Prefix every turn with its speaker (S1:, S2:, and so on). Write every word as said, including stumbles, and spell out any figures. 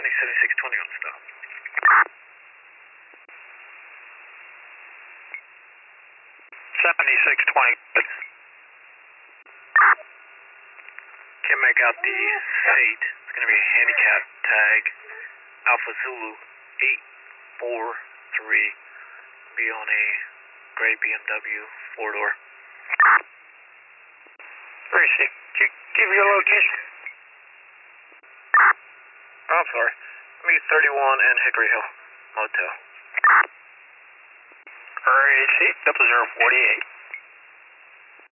S1: County seventy-six twenty on stop. seventy-six twenty. Can't make out the fate. It's going to be a handicap tag. Alpha Zulu eight four three. Be on a gray B M W four door. Where is she? Give me your location. Oh, I'm sorry. Me thirty-one and Hickory Hill Motel. Where is she? Double zero forty-eight.